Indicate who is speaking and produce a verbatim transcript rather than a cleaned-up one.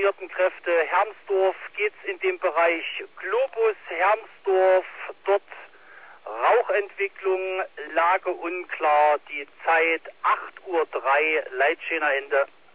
Speaker 1: uniformierten Kräfte Hermsdorf geht es in dem Bereich Globus, Hermsdorf, dort Rauchentwicklung, Lage unklar, die Zeit acht Uhr drei, Leitschäner Ende.